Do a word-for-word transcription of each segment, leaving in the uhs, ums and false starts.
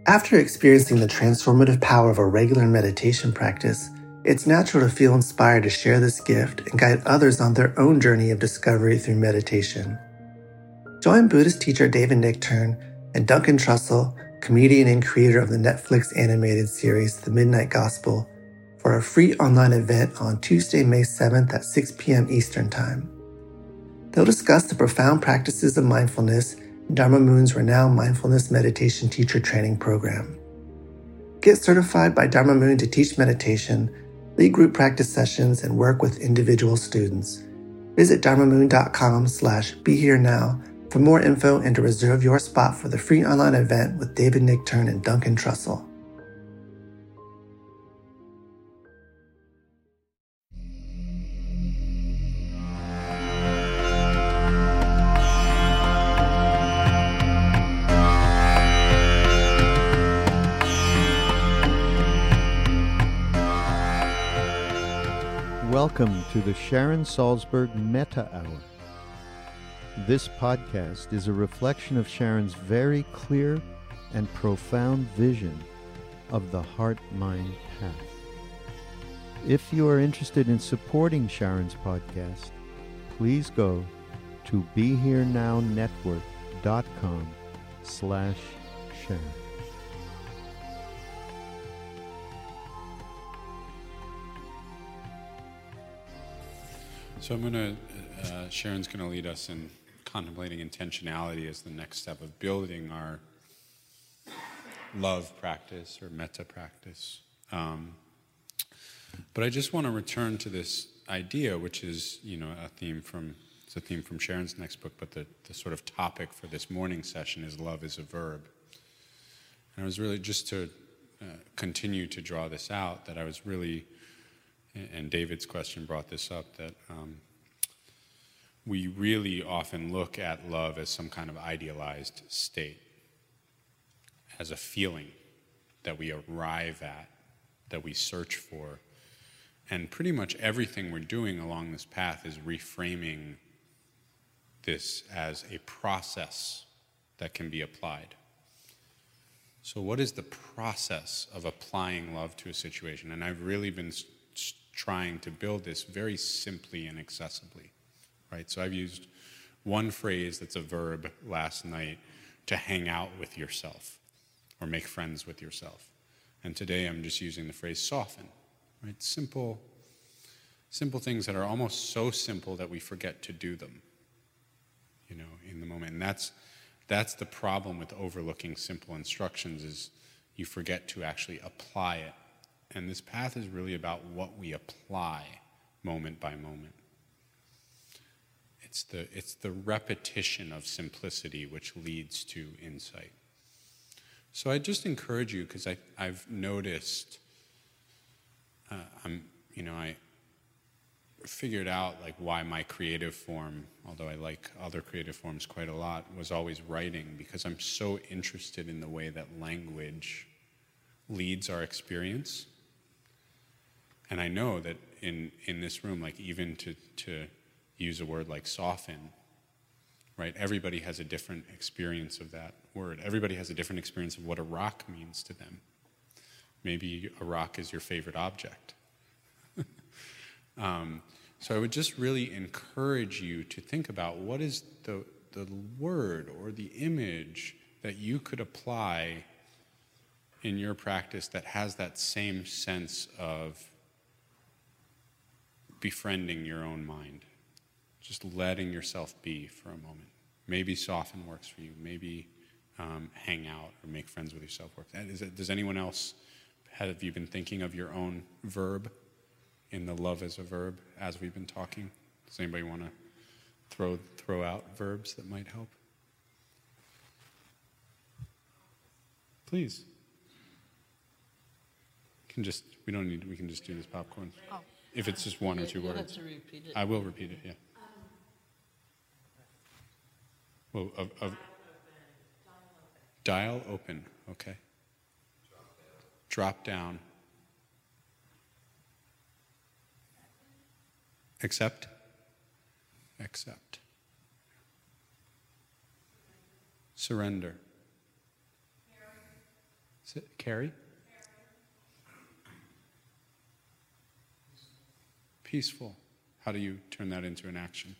After experiencing the transformative power of a regular meditation practice, it's natural to feel inspired to share this gift and guide others on their own journey of discovery through meditation. Join Buddhist teacher David Nichtern and Duncan Trussell, comedian and creator of the Netflix animated series The Midnight Gospel, for a free online event on Tuesday, May seventh at six p.m. Eastern Time. They'll discuss the profound practices of mindfulness in Dharma Moon's renowned mindfulness meditation teacher training program. Get certified by Dharma Moon to teach meditation, lead group practice sessions, and work with individual students. Visit dharmamoon.com slash be here now for more info and to reserve your spot for the free online event with David Nichtern and Duncan Trussell. Welcome to the Sharon Salzberg Metta Hour. This podcast is a reflection of Sharon's very clear and profound vision of the heart-mind path. If you are interested in supporting Sharon's podcast, please go to BeHereNowNetwork.com slash Sharon. So I'm going to, uh, Sharon's going to lead us in contemplating intentionality as the next step of building our love practice or metta practice. Um, but I just want to return to this idea, which is, you know, a theme from, it's a theme from Sharon's next book, but the, the sort of topic for this morning session is love is a verb. And I was really, just to uh, continue to draw this out, that I was really, and David's question brought this up, that um, we really often look at love as some kind of idealized state, as a feeling that we arrive at, that we search for. And pretty much everything we're doing along this path is reframing this as a process that can be applied. So what is the process of applying love to a situation? And I've really been st- trying to build this very simply and accessibly, right? So I've used one phrase that's a verb last night, to hang out with yourself or make friends with yourself. And today I'm just using the phrase soften, right? Simple, simple things that are almost so simple that we forget to do them, you know, in the moment. And that's, that's the problem with overlooking simple instructions, is you forget to actually apply it. And this path is really about what we apply moment by moment. It's the, it's the repetition of simplicity which leads to insight. So I just encourage you, because I've noticed, uh, I'm, you know, I figured out like why my creative form, although I like other creative forms quite a lot, was always writing, because I'm so interested in the way that language leads our experience. And I know that in, in this room, like even to, to use a word like soften, right? Everybody has a different experience of that word. Everybody has a different experience of what a rock means to them. Maybe a rock is your favorite object. um, so I would just really encourage you to think about what is the, the word or the image that you could apply in your practice that has that same sense of befriending your own mind, just letting yourself be for a moment. Maybe soften works for you. Maybe um, hang out or make friends with yourself works. Is it, does anyone else, have you been thinking of your own verb in the love as a verb as we've been talking? Does anybody want to throw throw out verbs that might help? Please. You can just, we don't need, we can just do this popcorn. Oh. If it's just one or two words. You have to repeat it. I will repeat it, yeah. Well, of, of dial open, okay. Drop down. Accept. Accept. Surrender. Is it Carrie? Peaceful. How do you turn that into an action?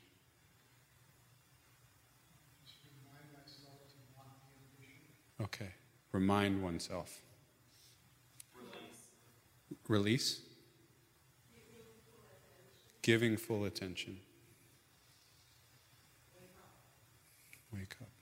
Okay. Remind oneself. Release. Release? Giving full attention. Wake up.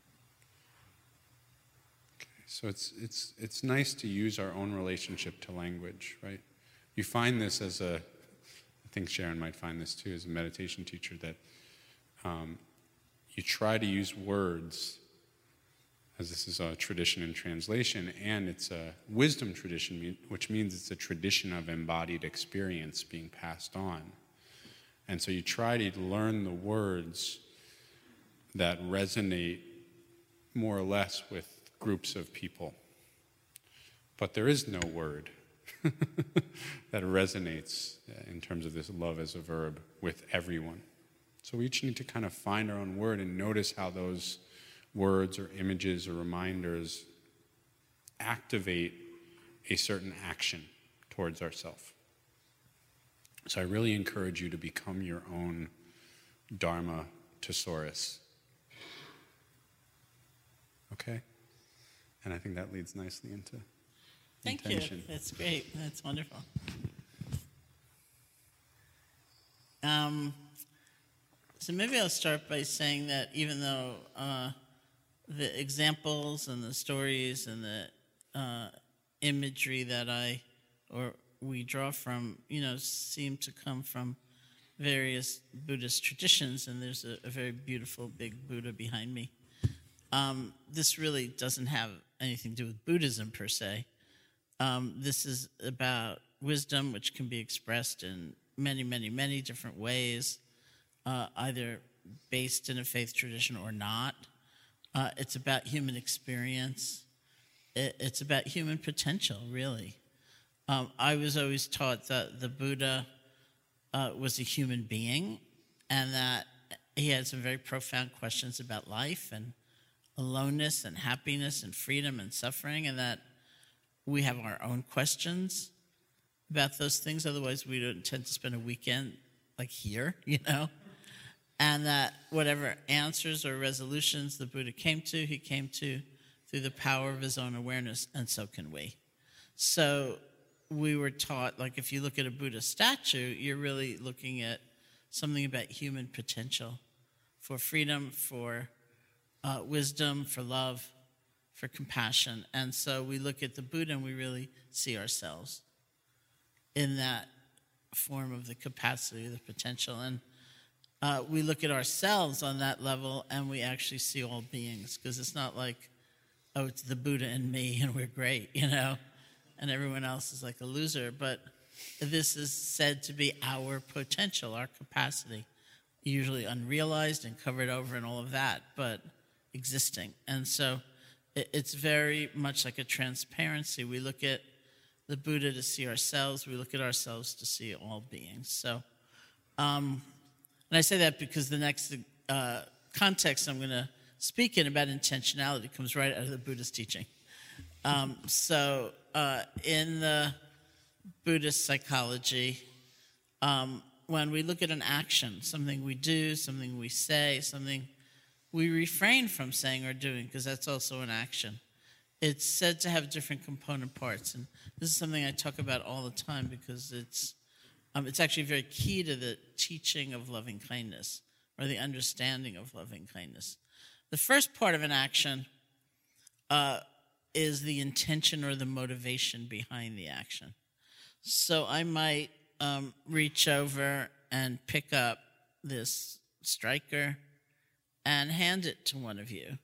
Okay, so it's it's it's nice to use our own relationship to language, right? You find this as a, I think Sharon might find this too as a meditation teacher, that um, you try to use words, as this is a tradition in translation, and it's a wisdom tradition, which means it's a tradition of embodied experience being passed on. And so you try to learn the words that resonate more or less with groups of people. But there is no word that resonates in terms of this love as a verb with everyone. So we each need to kind of find our own word and notice how those words or images or reminders activate a certain action towards ourselves. So I really encourage you to become your own Dharma thesaurus. Okay? And I think that leads nicely into Thank intention. you. That's great. That's wonderful. Um, so maybe I'll start by saying that even though uh, the examples and the stories and the uh, imagery that I or we draw from, you know, seem to come from various Buddhist traditions, and there's a, a very beautiful big Buddha behind me. Um, this really doesn't have anything to do with Buddhism per se. Um, this is about wisdom, which can be expressed in many, many, many different ways, uh, either based in a faith tradition or not. Uh, it's about human experience. It, it's about human potential, really. Um, I was always taught that the Buddha uh, was a human being and that he had some very profound questions about life and aloneness and happiness and freedom and suffering, and that we have our own questions about those things. Otherwise, we don't tend to spend a weekend like here, you know? And that whatever answers or resolutions the Buddha came to, he came to through the power of his own awareness, and so can we. So we were taught, like if you look at a Buddha statue, you're really looking at something about human potential for freedom, for uh, wisdom, for love, for compassion. And so we look at the Buddha and we really see ourselves in that form of the capacity, the potential. And uh, we look at ourselves on that level and we actually see all beings, because it's not like, oh, it's the Buddha and me and we're great, you know? And everyone else is like a loser, but this is said to be our potential, our capacity, usually unrealized and covered over and all of that, but existing. And so it's very much like a transparency. We look at the Buddha to see ourselves, we look at ourselves to see all beings. So, um, and I say that because the next uh, context I'm going to speak in about intentionality comes right out of the Buddhist teaching. Um, so uh, in the Buddhist psychology, um, when we look at an action, something we do, something we say, something we refrain from saying or doing, because that's also an action, it's said to have different component parts. And this is something I talk about all the time because it's, um, it's actually very key to the teaching of loving kindness or the understanding of loving kindness. The first part of an action uh, is the intention or the motivation behind the action. So I might um, reach over and pick up this striker and hand it to one of you.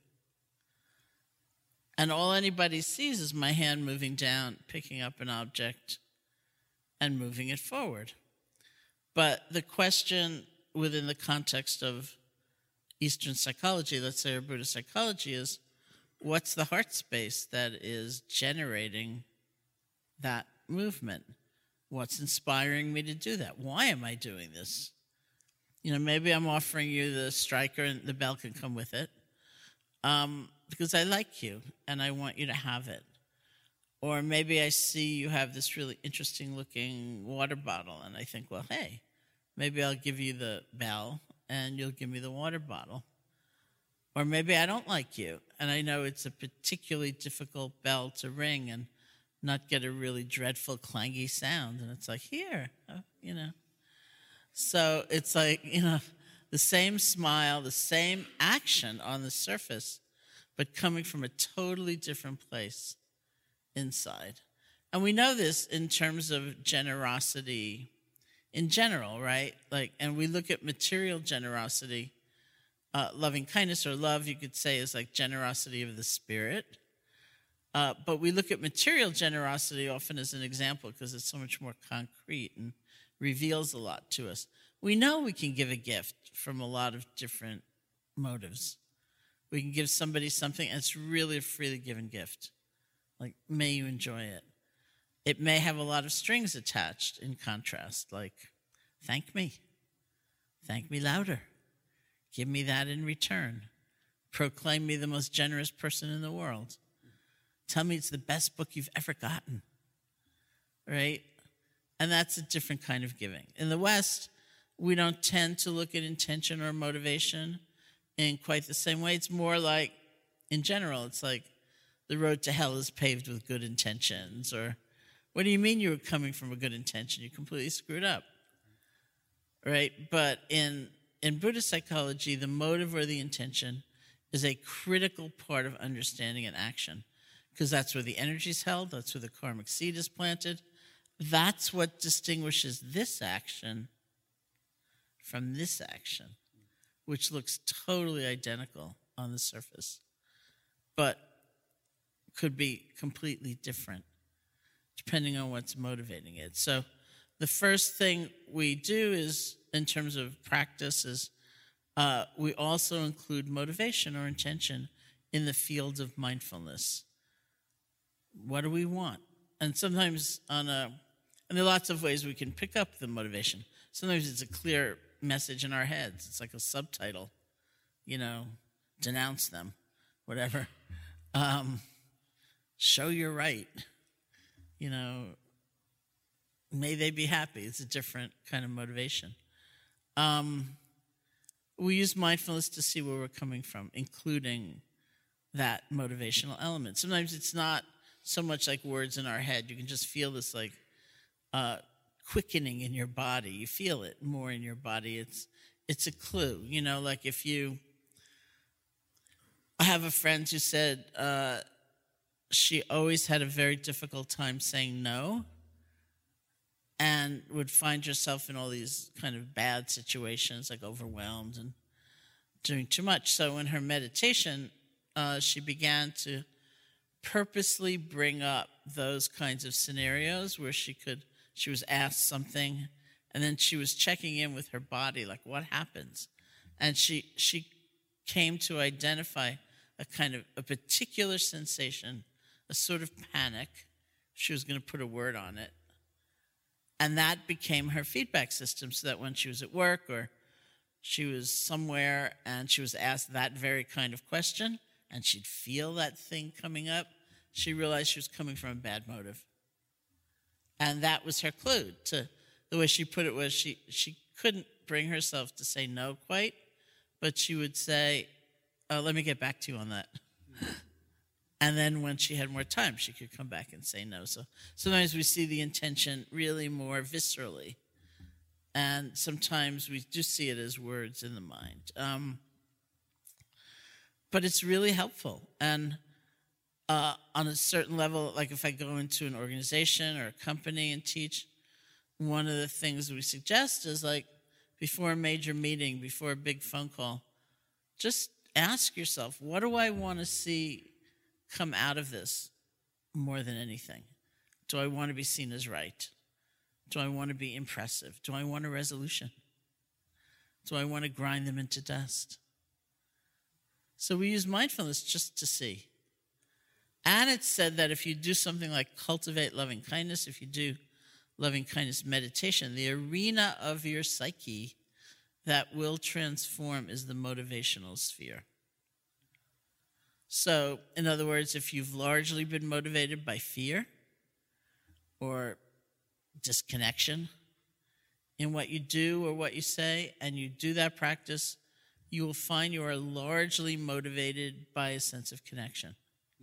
And all anybody sees is my hand moving down, picking up an object and moving it forward. But the question within the context of Eastern psychology, let's say, or Buddhist psychology, is what's the heart space that is generating that movement? What's inspiring me to do that? Why am I doing this? You know, maybe I'm offering you the striker and the bell can come with it um, because I like you and I want you to have it. Or maybe I see you have this really interesting looking water bottle, and I think, well, hey, maybe I'll give you the bell and you'll give me the water bottle. Or maybe I don't like you, and I know it's a particularly difficult bell to ring and not get a really dreadful clangy sound. And it's like, here, uh, you know. So it's like, you know, the same smile, the same action on the surface, but coming from a totally different place inside. And we know this in terms of generosity in general, right? Like, and we look at material generosity. Uh, loving kindness or love, you could say, is like generosity of the spirit. Uh, but we look at material generosity often as an example because it's so much more concrete and reveals a lot to us. We know we can give a gift from a lot of different motives. We can give somebody something, and it's really a freely given gift. Like, may you enjoy it. It may have a lot of strings attached in contrast, like, thank me. Thank me louder. Give me that in return. Proclaim me the most generous person in the world. Tell me it's the best book you've ever gotten. Right? And that's a different kind of giving. In the West, we don't tend to look at intention or motivation in quite the same way. It's more like, in general, it's like the road to hell is paved with good intentions. Or, what do you mean you were coming from a good intention? You completely screwed up. Right? But in In Buddhist psychology, the motive or the intention is a critical part of understanding and action because that's where the energy is held, that's where the karmic seed is planted. That's what distinguishes this action from this action, which looks totally identical on the surface, but could be completely different depending on what's motivating it. So the first thing we do is, in terms of practice, is uh, we also include motivation or intention in the field of mindfulness. What do we want? And sometimes on a, and there are lots of ways we can pick up the motivation. Sometimes it's a clear message in our heads. It's like a subtitle, you know, denounce them, whatever. Um, show you're right, you know, may they be happy. It's a different kind of motivation. Um, we use mindfulness to see where we're coming from, including that motivational element. Sometimes it's not so much like words in our head. You can just feel this like uh, quickening in your body. You feel it more in your body. It's it's a clue. You know, like if you... I have a friend who said uh, she always had a very difficult time saying no, and would find herself in all these kind of bad situations, like overwhelmed and doing too much. So in her meditation, uh, she began to purposely bring up those kinds of scenarios where she could, she was asked something, and then she was checking in with her body, like, what happens? And she she came to identify a kind of a particular sensation, a sort of panic. She was going to put a word on it. And that became her feedback system, so that when she was at work or she was somewhere and she was asked that very kind of question and she'd feel that thing coming up, she realized she was coming from a bad motive. And that was her clue. To the way she put it was she, she couldn't bring herself to say no quite, but she would say, oh, let me get back to you on that. And then when she had more time, she could come back and say no. So sometimes we see the intention really more viscerally. And sometimes we do see it as words in the mind. Um, but it's really helpful. And uh, on a certain level, like if I go into an organization or a company and teach, one of the things we suggest is like before a major meeting, before a big phone call, just ask yourself, what do I want to see come out of this more than anything? Do I want to be seen as right? Do I want to be impressive? Do I want a resolution? Do I want to grind them into dust? So we use mindfulness just to see. And it's said that if you do something like cultivate loving kindness, if you do loving kindness meditation, the arena of your psyche that will transform is the motivational sphere. So, in other words, if you've largely been motivated by fear or disconnection in what you do or what you say, and you do that practice, you will find you are largely motivated by a sense of connection.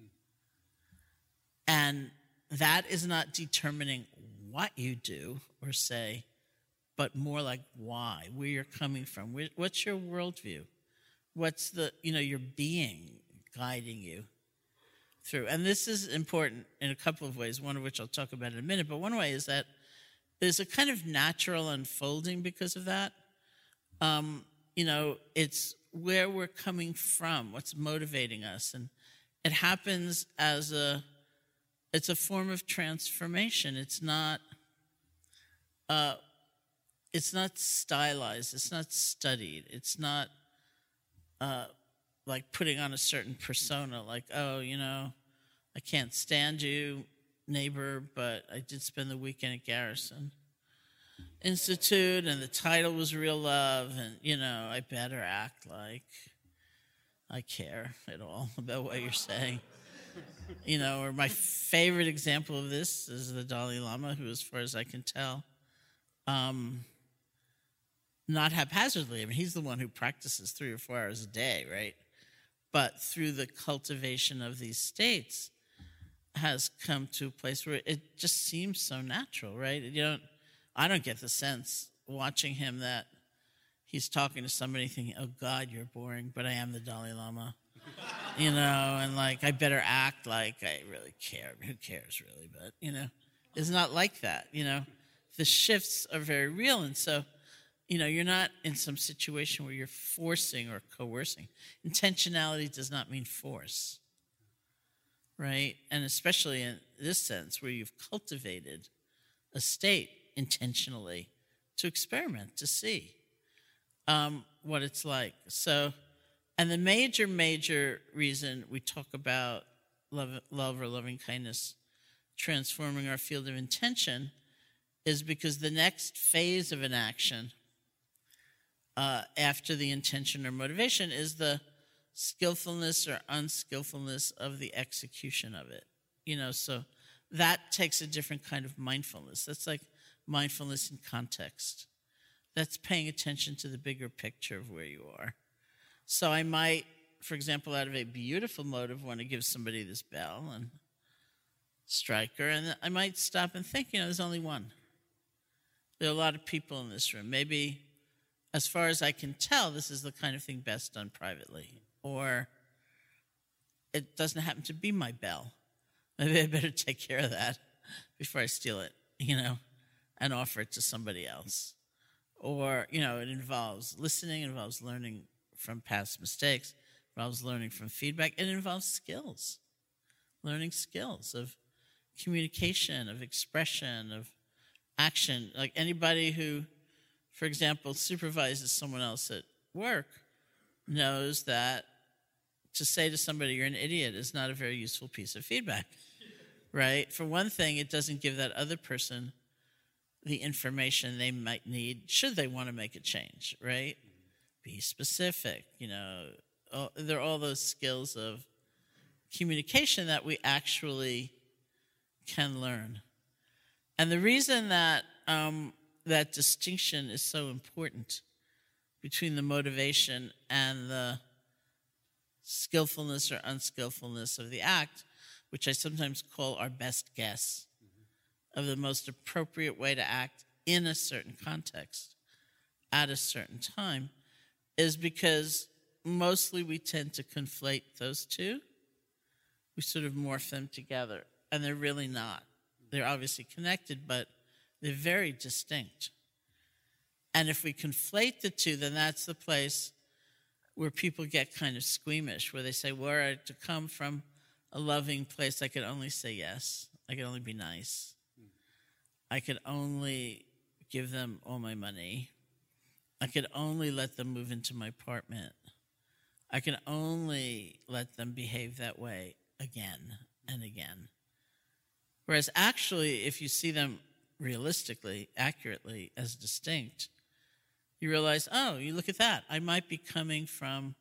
And that is not determining what you do or say, but more like why, where you're coming from. What's your worldview? What's the, you know, your being guiding you through? And this is important in a couple of ways, one of which I'll talk about in a minute. But one way is that there's a kind of natural unfolding because of that. Um, you know, it's where we're coming from, what's motivating us. And it happens as a, it's a form of transformation. It's not, uh, it's not stylized. It's not studied. It's not uh, like putting on a certain persona, like, oh, you know, I can't stand you, neighbor, but I did spend the weekend at Garrison Institute, and the title was Real Love, and, you know, I better act like I care at all about what you're saying. You know, or my favorite example of this is the Dalai Lama, who, as far as I can tell, um, not haphazardly. I mean, he's the one who practices three or four hours a day, right? But through the cultivation of these states, has come to a place where it just seems so natural, right? You don't, I don't get the sense watching him that he's talking to somebody thinking, oh, God, you're boring, but I am the Dalai Lama. You know, and like, I better act like I really care. Who cares, really? But, you know, it's not like that, you know. The shifts are very real, and so, you know, you're not in some situation where you're forcing or coercing. Intentionality does not mean force, right? And especially in this sense, where you've cultivated a state intentionally to experiment, to see um, what it's like. So, and the major, major reason we talk about love, love or loving kindness transforming our field of intention is because the next phase of an action uh, after the intention or motivation is the skillfulness or unskillfulness of the execution of it. You know, so that takes a different kind of mindfulness. That's like mindfulness in context. That's paying attention to the bigger picture of where you are. So I might, for example, out of a beautiful motive, want to give somebody this bell and strike her, and I might stop and think, you know, there's only one. There are a lot of people in this room. Maybe, as far as I can tell, this is the kind of thing best done privately. Or it doesn't happen to be my bell. Maybe I better take care of that before I steal it, you know, and offer it to somebody else. Or, you know, it involves listening, it involves learning from past mistakes, it involves learning from feedback, it involves skills, learning skills of communication, of expression, of action. Like anybody who, for example, supervises someone else at work knows that to say to somebody you're an idiot is not a very useful piece of feedback, right? For one thing, it doesn't give that other person the information they might need should they want to make a change, right? Be specific, you know. All, there are all those skills of communication that we actually can learn. And the reason that um, that distinction is so important between the motivation and the skillfulness or unskillfulness of the act, which I sometimes call our best guess of the most appropriate way to act in a certain context at a certain time, is because mostly we tend to conflate those two. We sort of morph them together, and they're really not. They're obviously connected, but they're very distinct. And if we conflate the two, then that's the place where people get kind of squeamish, where they say, were I to come from a loving place, I could only say yes. I could only be nice. I could only give them all my money. I could only let them move into my apartment. I can only let them behave that way again and again. Whereas actually, if you see them realistically, accurately, as distinct, you realize, oh, you look at that. I might be coming from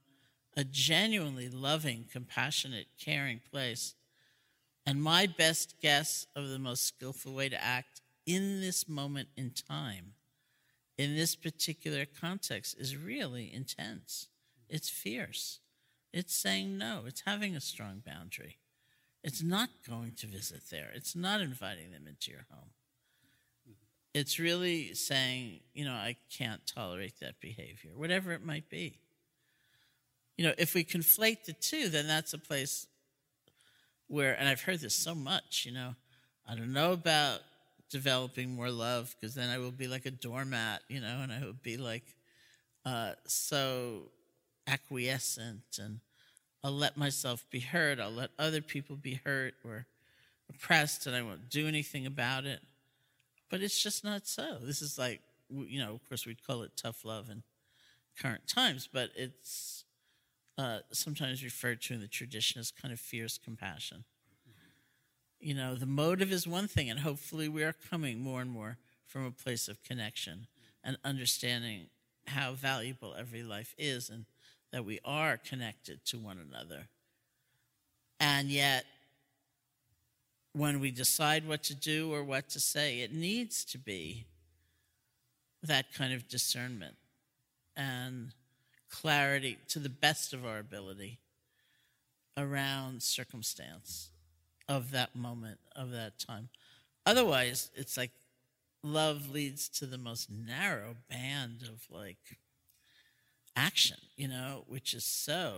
a genuinely loving, compassionate, caring place. And my best guess of the most skillful way to act in this moment in time, in this particular context, is really intense. It's fierce. It's saying no. It's having a strong boundary. It's not going to visit there. It's not inviting them into your home. It's really saying, you know, I can't tolerate that behavior, whatever it might be. You know, if we conflate the two, then that's a place where, and I've heard this so much, you know, I don't know about developing more love because then I will be like a doormat, you know, and I will be like uh, so acquiescent, and I'll let myself be hurt. I'll let other people be hurt or oppressed, and I won't do anything about it. But it's just not so. This is like, you know, of course we'd call it tough love in current times, but it's uh, sometimes referred to in the tradition as kind of fierce compassion. You know, the motive is one thing, and hopefully we are coming more and more from a place of connection and understanding how valuable every life is and that we are connected to one another. And yet, when we decide what to do or what to say, it needs to be that kind of discernment and clarity to the best of our ability around circumstance of that moment, of that time. Otherwise, it's like love leads to the most narrow band of like action, you know, which is so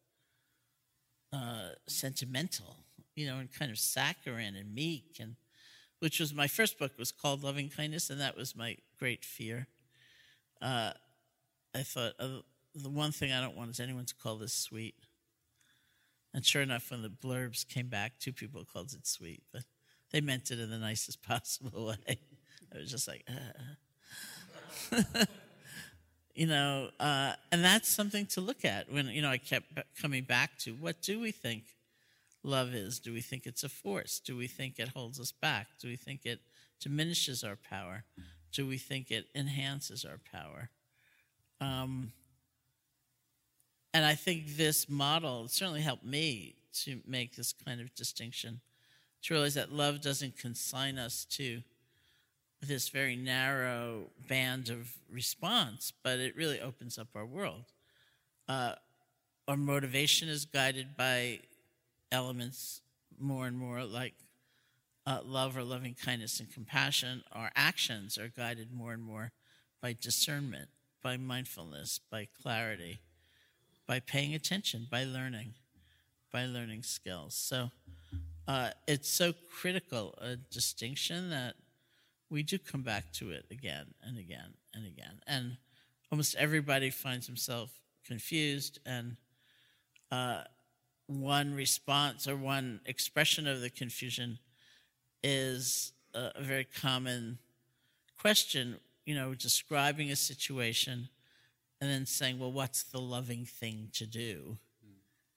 uh, sentimental, you know, and kind of saccharine and meek, and which was my first book was called Loving Kindness, and that was my great fear. Uh, I thought uh, the one thing I don't want is anyone to call this sweet. And sure enough, when the blurbs came back, two people called it sweet, but they meant it in the nicest possible way. I was just like, uh. you know, uh, and that's something to look at when, you know, I kept coming back to, what do we think love is? Do we think it's a force? Do we think it holds us back? Do we think it diminishes our power? Do we think it enhances our power? Um, and I think this model certainly helped me to make this kind of distinction, to realize that love doesn't consign us to this very narrow band of response, but it really opens up our world. Uh, our motivation is guided by elements more and more like uh, love or loving kindness and compassion. Our actions are guided more and more by discernment, by mindfulness, by clarity, by paying attention, by learning, by learning skills. So uh, it's so critical a distinction that we do come back to it again and again and again. And almost everybody finds himself confused, and uh, one response or one expression of the confusion is a, a very common question, you know, describing a situation and then saying, well, what's the loving thing to do? Mm.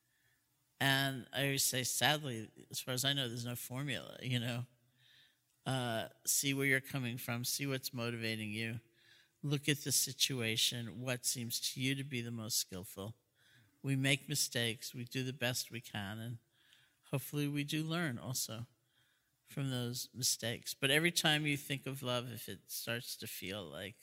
And I always say, sadly, as far as I know, there's no formula, you know. Uh, see where you're coming from, see what's motivating you, look at the situation, what seems to you to be the most skillful. We make mistakes, we do the best we can, and hopefully we do learn also from those mistakes. But every time you think of love, if it starts to feel like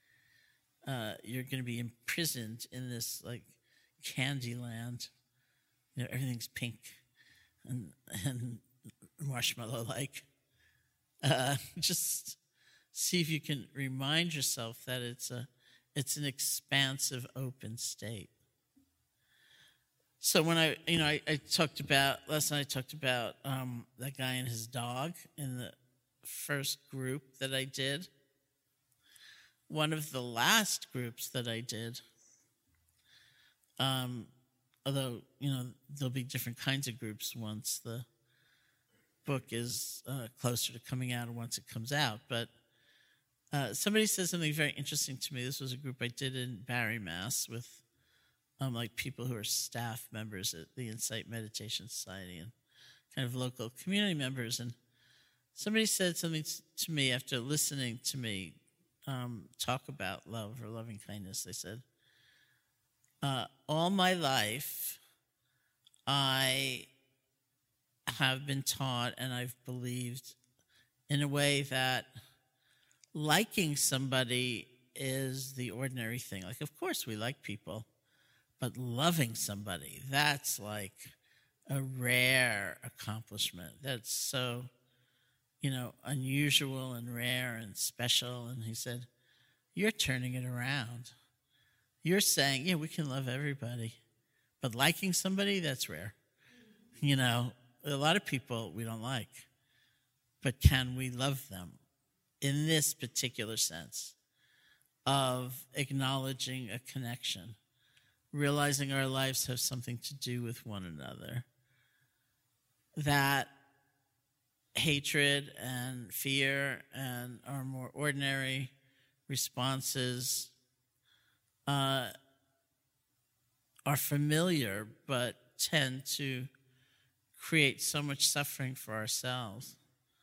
uh, you're going to be imprisoned in this like candy land, you know, everything's pink and, and marshmallow-like, Uh, just see if you can remind yourself that it's a, it's an expansive, open state. So when I, you know, I, I talked about, last night I talked about um, that guy and his dog in the first group that I did. One of the last groups that I did, um, although, you know, there'll be different kinds of groups once the book is uh, closer to coming out or once it comes out. But uh, somebody said something very interesting to me. This was a group I did in Barre, Mass. with um, like people who are staff members at the Insight Meditation Society and kind of local community members. And somebody said something to me after listening to me um, talk about love or loving kindness. They said, uh, all my life, I have been taught and I've believed in a way that liking somebody is the ordinary thing. Like, of course, we like people, but loving somebody, that's like a rare accomplishment. That's so, you know, unusual and rare and special. And he said, you're turning it around. You're saying, yeah, we can love everybody, but liking somebody, that's rare. You know, a lot of people we don't like, but can we love them in this particular sense of acknowledging a connection, realizing our lives have something to do with one another, that hatred and fear and our more ordinary responses uh, are familiar but tend to create so much suffering for ourselves.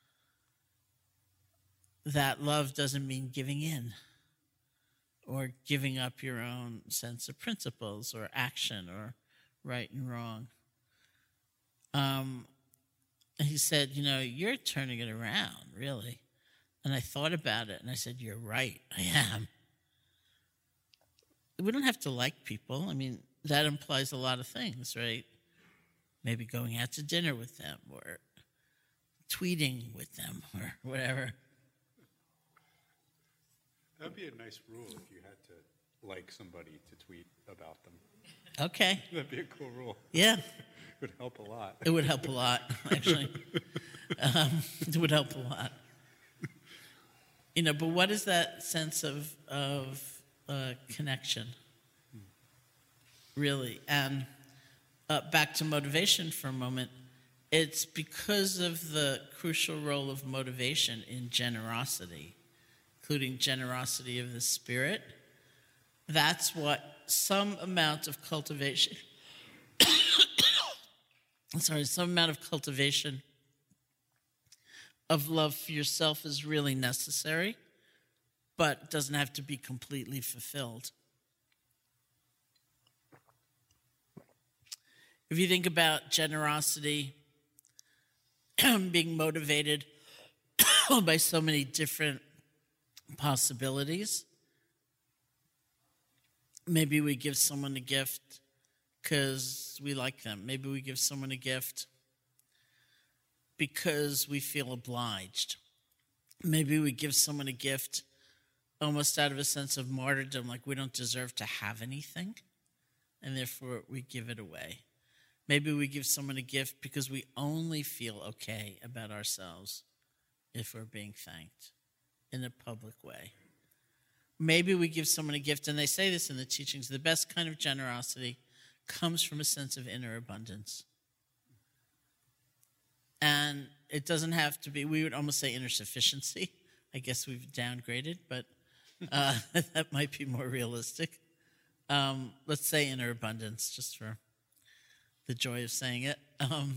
That love doesn't mean giving in or giving up your own sense of principles or action or right and wrong. Um, he said, you know, you're turning it around, really. And I thought about it, and I said, you're right, I am. We don't have to like people. I mean, that implies a lot of things, right? Maybe going out to dinner with them or tweeting with them or whatever. That'd be a nice rule if you had to like somebody to tweet about them. Okay. That'd be a cool rule. Yeah. It would help a lot. It would help a lot, actually. um, it would help a lot. You know, but what is that sense of of uh, connection, really? And uh, back to motivation for a moment. It's because of the crucial role of motivation in generosity, including generosity of the spirit. That's what some amount of cultivation, sorry, some amount of cultivation of love for yourself is really necessary, but doesn't have to be completely fulfilled. If you think about generosity being motivated by so many different possibilities, maybe we give someone a gift because we like them. Maybe we give someone a gift because we feel obliged. Maybe we give someone a gift almost out of a sense of martyrdom, like we don't deserve to have anything, and therefore we give it away. Maybe we give someone a gift because we only feel okay about ourselves if we're being thanked in a public way. Maybe we give someone a gift, and they say this in the teachings, the best kind of generosity comes from a sense of inner abundance. And it doesn't have to be, we would almost say inner sufficiency. I guess we've downgraded, but uh, that might be more realistic. Um, let's say inner abundance, just for the joy of saying it. Um,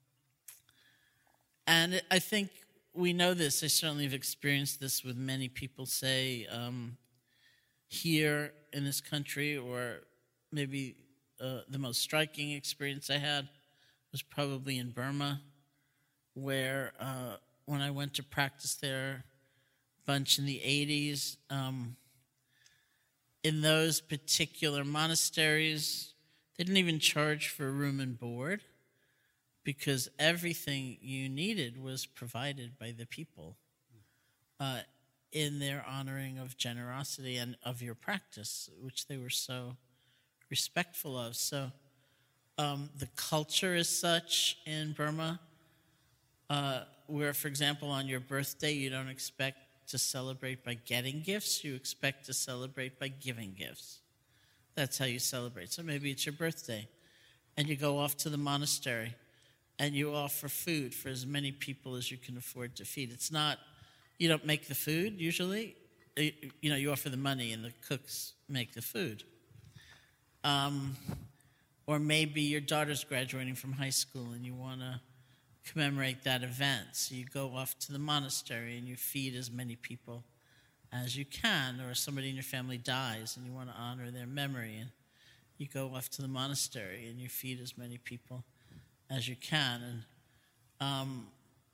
and I think we know this. I certainly have experienced this with many people, say, um, here in this country, or maybe uh, the most striking experience I had was probably in Burma, where uh, when I went to practice there a bunch in the eighties, um, in those particular monasteries, they didn't even charge for room and board because everything you needed was provided by the people uh, in their honoring of generosity and of your practice, which they were so respectful of. So um, the culture is such in Burma uh, where, for example, on your birthday, you don't expect to celebrate by getting gifts. You expect to celebrate by giving gifts. That's how you celebrate. So maybe it's your birthday, and you go off to the monastery, and you offer food for as many people as you can afford to feed. It's not, you don't make the food usually. You know, you offer the money, and the cooks make the food. Um, or maybe your daughter's graduating from high school, and you want to commemorate that event. So you go off to the monastery, and you feed as many people as you can, or somebody in your family dies and you want to honor their memory, and you go off to the monastery and you feed as many people as you can. And um,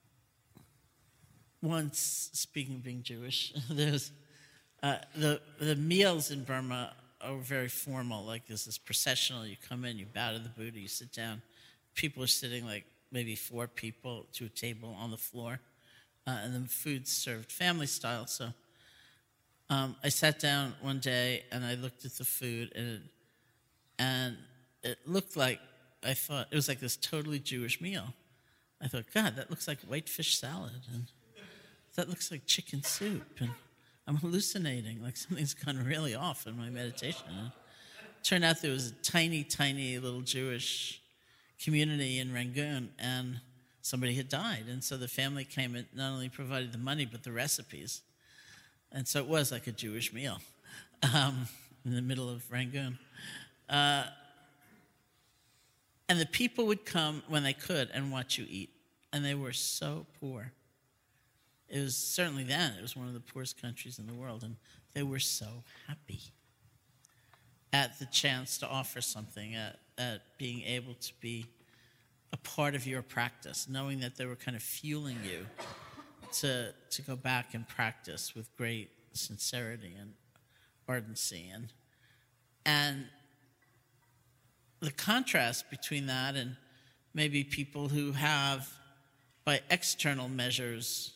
once, speaking of being Jewish, there's uh, the the meals in Burma are very formal. Like there's this processional. You come in, you bow to the Buddha, you sit down. People are sitting like maybe four people to a table on the floor, uh, and the food's served family style. So um, I sat down one day and I looked at the food, and it, and it looked like, I thought it was like this totally Jewish meal. I thought, God, that looks like white fish salad, and that looks like chicken soup, and I'm hallucinating, like something's gone really off in my meditation. And it turned out there was a tiny, tiny little Jewish community in Rangoon, and somebody had died. And so the family came and not only provided the money, but the recipes. And so it was like a Jewish meal um, in the middle of Rangoon. Uh, and the people would come when they could and watch you eat. And they were so poor. It was certainly then, it was one of the poorest countries in the world. And they were so happy at the chance to offer something, at, at being able to be a part of your practice, knowing that they were kind of fueling you to to go back and practice with great sincerity and ardency. And, and the contrast between that and maybe people who have, by external measures,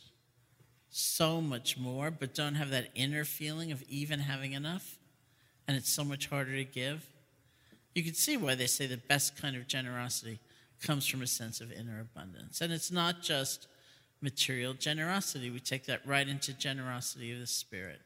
so much more, but don't have that inner feeling of even having enough, and it's so much harder to give. You can see why they say the best kind of generosity comes from a sense of inner abundance. And it's not just material generosity. We take that right into generosity of the spirit.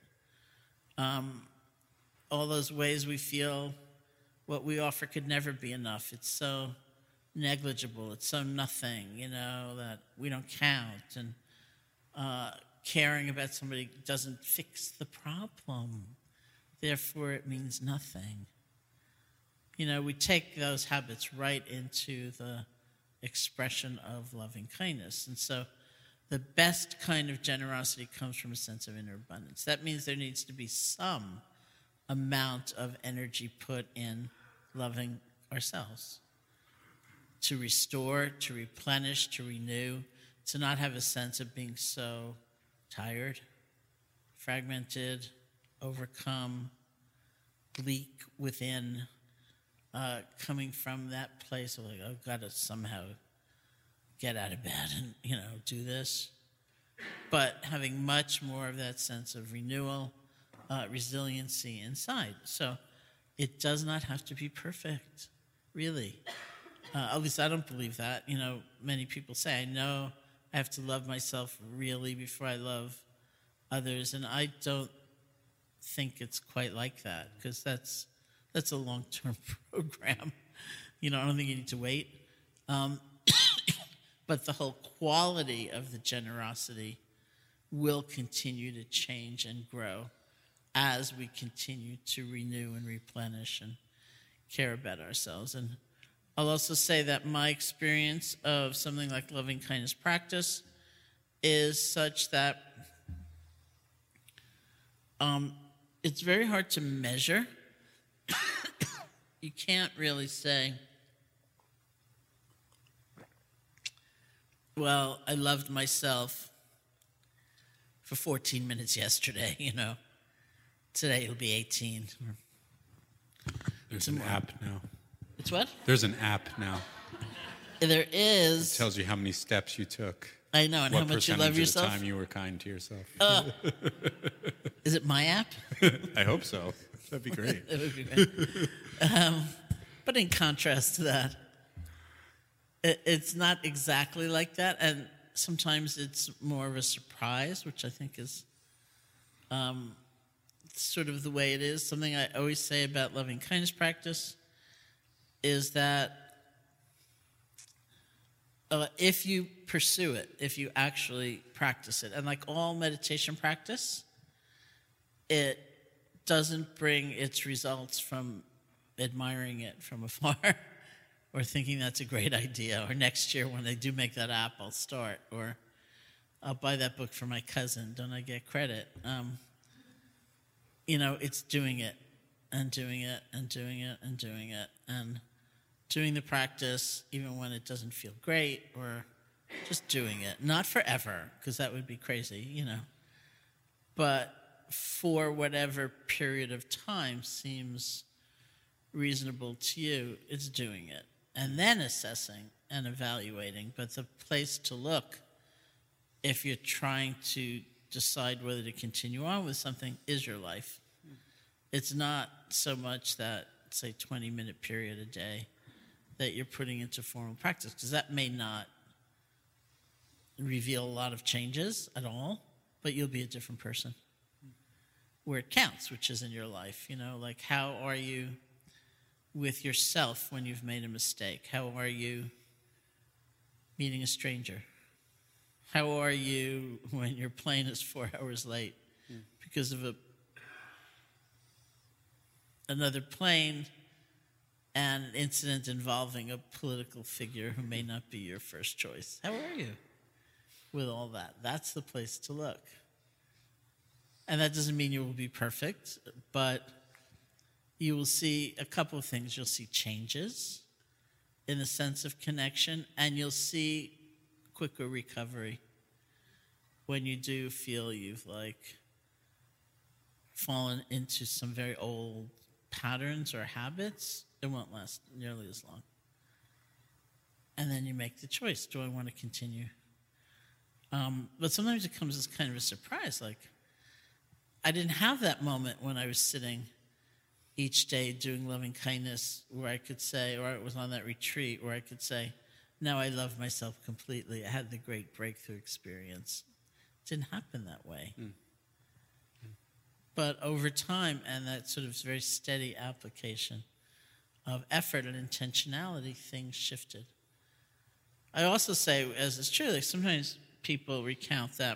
Um, all those ways we feel what we offer could never be enough. It's so negligible. It's so nothing, you know, that we don't count. And uh, caring about somebody doesn't fix the problem. Therefore, it means nothing. You know, we take those habits right into the expression of loving kindness. And so the best kind of generosity comes from a sense of inner abundance. That means there needs to be some amount of energy put in loving ourselves, to restore, to replenish, to renew, to not have a sense of being so tired, fragmented, overcome, bleak within, uh, coming from that place of like, oh, I've got to somehow get out of bed and, you know, do this. But having much more of that sense of renewal, uh, resiliency inside. So it does not have to be perfect, really. Uh, at least I don't believe that. You know, many people say, I know I have to love myself really before I love others. And I don't think it's quite like that, because that's that's a long-term program. You know, I don't think you need to wait. Um, but the whole quality of the generosity will continue to change and grow as we continue to renew and replenish and care about ourselves. And I'll also say that my experience of something like loving kindness practice is such that um, it's very hard to measure. You can't really say, well, I loved myself for fourteen minutes yesterday, you know. Today it'll be eighteen. There's an app now. It's what? There's an app now. There is. It tells you how many steps you took. I know, and what how much you love percentage yourself. of the time you were kind to yourself. Uh, is it my app? I hope so. That'd be great. It would be great. Um, but in contrast to that, it, it's not exactly like that, and sometimes it's more of a surprise, which I think is um, sort of the way it is. Something I always say about loving kindness practice is that uh, if you pursue it, if you actually practice it, and like all meditation practice, it doesn't bring its results from admiring it from afar or thinking that's a great idea, or next year when they do make that app, I'll start, or I'll buy that book for my cousin, don't I get credit? Um, you know, it's doing it and doing it and doing it and doing it and doing the practice even when it doesn't feel great, or just doing it. Not forever, because that would be crazy, you know. But for whatever period of time seems reasonable to you, it's doing it. And then assessing and evaluating. But the place to look, if you're trying to decide whether to continue on with something, is your life. It's not so much that, say, twenty-minute period a day that you're putting into formal practice, because that may not reveal a lot of changes at all, but you'll be a different person. Where it counts, which is in your life, you know, like how are you with yourself when you've made a mistake? How are you meeting a stranger? How are you when your plane is four hours late mm. because of a another plane and an incident involving a political figure who may not be your first choice? How are you with all that? That's the place to look. And that doesn't mean you will be perfect, but you will see a couple of things. You'll see changes in the sense of connection, and you'll see quicker recovery when you do feel you've like fallen into some very old patterns or habits. It won't last nearly as long. And then you make the choice. Do I want to continue? Um, but sometimes it comes as kind of a surprise, like, I didn't have that moment when I was sitting each day doing loving kindness where I could say, or it was on that retreat where I could say, now I love myself completely. I had the great breakthrough experience. It didn't happen that way. Mm. Mm. But over time, and that sort of very steady application of effort and intentionality, things shifted. I also say, as it's true, like sometimes people recount that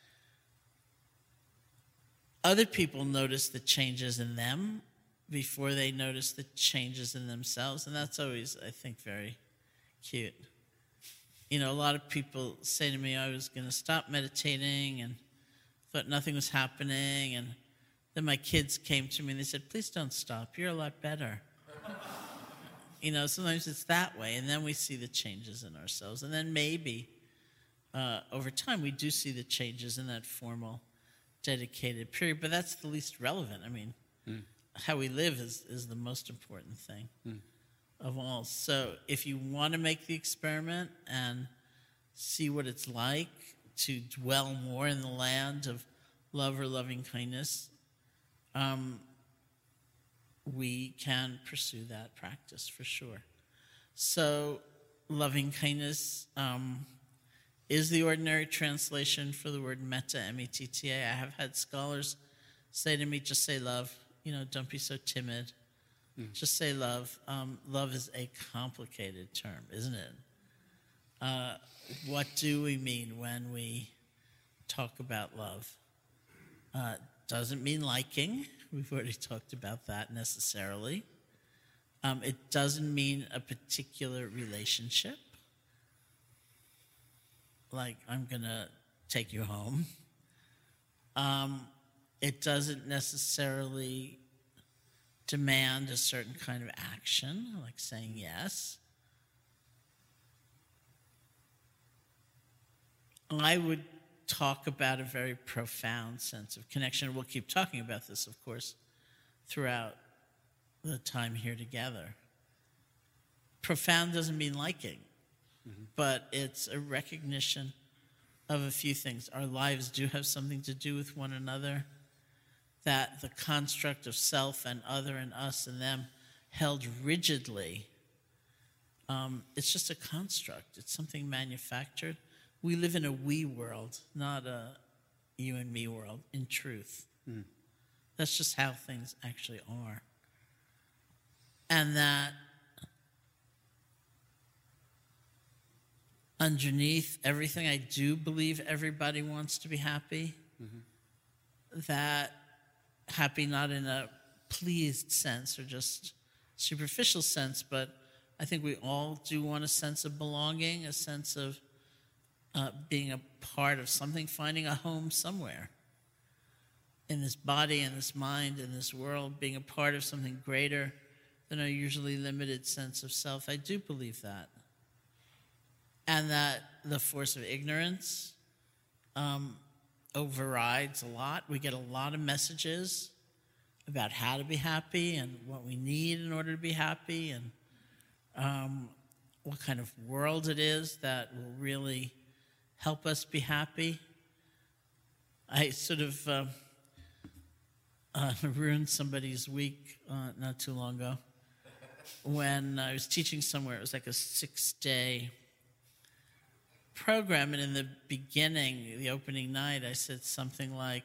other people notice the changes in them before they notice the changes in themselves, and that's always, I think, very cute. You know, a lot of people say to me, I was going to stop meditating and thought nothing was happening, and then my kids came to me and they said, please don't stop, you're a lot better. You know, sometimes it's that way, and then we see the changes in ourselves, and then maybe uh, over time we do see the changes in that formal dedicated period, but that's the least relevant. I mean, mm. how we live is, is the most important thing mm. of all. So if you want to make the experiment and see what it's like to dwell more in the land of love or loving kindness, um, we can pursue that practice for sure. So loving kindness um, is the ordinary translation for the word metta, M E T T A. I have had scholars say to me, just say love. You know, don't be so timid. Mm. Just say love. Um, love is a complicated term, isn't it? Uh, what do we mean when we talk about love? Uh, doesn't mean liking. We've already talked about that necessarily. Um, it doesn't mean a particular relationship. Like, I'm going to take you home. Um, it doesn't necessarily demand a certain kind of action, like saying yes. I would talk about a very profound sense of connection. We'll keep talking about this, of course, throughout the time here together. Profound doesn't mean liking. Mm-hmm. But it's a recognition of a few things. Our lives do have something to do with one another, that the construct of self and other and us and them held rigidly, um, it's just a construct. It's something manufactured. We live in a we world, not a you and me world, in truth. Mm. That's just how things actually are. And that underneath everything, I do believe everybody wants to be happy. Mm-hmm. That happy not in a pleased sense or just superficial sense, but I think we all do want a sense of belonging, a sense of uh, being a part of something, finding a home somewhere. in this body and this mind and this world, being a part of something greater than our usually limited sense of self. I do believe that. And that the force of ignorance um, overrides a lot. We get a lot of messages about how to be happy and what we need in order to be happy, and um, what kind of world it is that will really help us be happy. I sort of uh, uh, ruined somebody's week uh, not too long ago when I was teaching somewhere. It was like a six-day program, and in the beginning, the opening night, I said something like,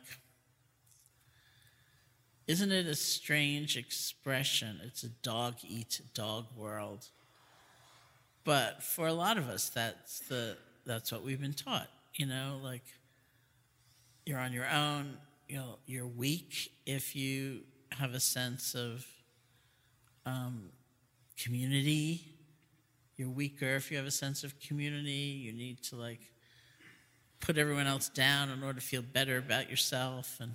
"Isn't it a strange expression? It's a dog-eat-dog world." But for a lot of us, that's the that's what we've been taught. You know, like, you're on your own. You know, you're weak if you have a sense of um, community. You're weaker if you have a sense of community. You need to, like, put everyone else down in order to feel better about yourself. And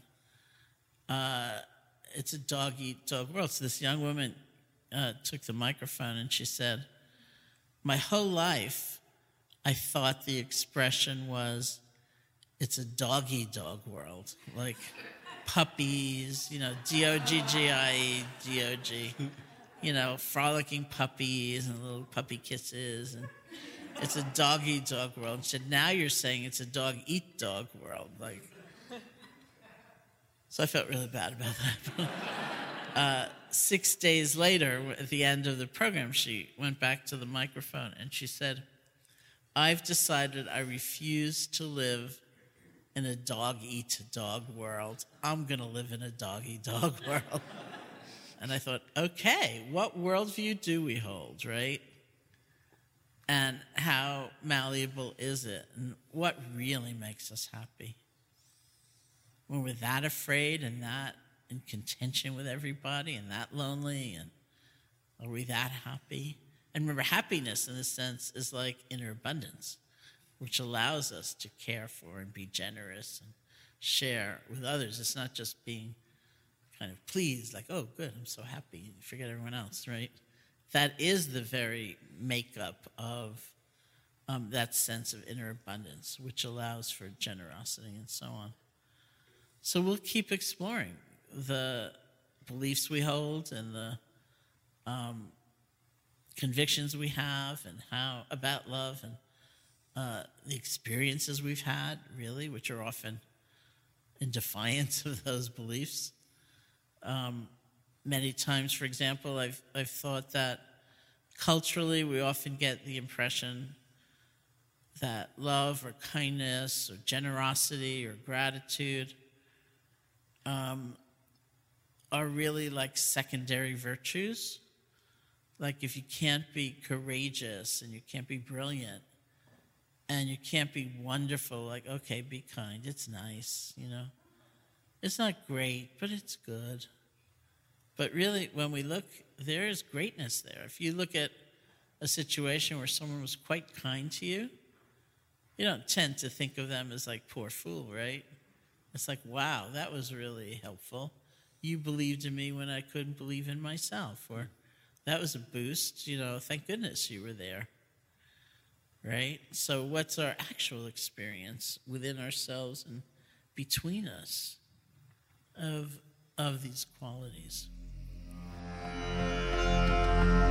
uh, it's a dog-eat-dog world. So this young woman uh, took the microphone and she said, "My whole life, I thought the expression was, it's a dog-eat-dog world. Like puppies, you know, D O G G I E, D O G, you know, frolicking puppies and little puppy kisses. And it's a dog-eat-dog world." And she said, "Now you're saying it's a dog-eat-dog world." Like, so I felt really bad about that. uh, six days later, at the end of the program, she went back to the microphone and she said, "I've decided I refuse to live in a dog-eat-dog world. I'm going to live in a dog-eat-dog world." And I thought, okay, what worldview do we hold, right? And how malleable is it? And what really makes us happy? When we're that afraid and that in contention with everybody and that lonely, and are we that happy? And remember, happiness in this sense is like inner abundance, which allows us to care for and be generous and share with others. It's not just being kind of pleased, like, oh, good, I'm so happy, forget everyone else, right? That is the very makeup of um, that sense of inner abundance, which allows for generosity and so on. So we'll keep exploring the beliefs we hold and the um, convictions we have and how about love and uh, the experiences we've had, really, which are often in defiance of those beliefs. Um, many times, for example, I've I've thought that culturally we often get the impression that love or kindness or generosity or gratitude um, are really like secondary virtues. Like, if you can't be courageous and you can't be brilliant and you can't be wonderful, like, okay, be kind, it's nice, you know. It's not great, but it's good. But really, when we look, there is greatness there. If you look at a situation where someone was quite kind to you, you don't tend to think of them as like, poor fool, right? It's like, wow, that was really helpful. You believed in me when I couldn't believe in myself. Or that was a boost, you know, thank goodness you were there, right? So what's our actual experience within ourselves and between us of, of these qualities?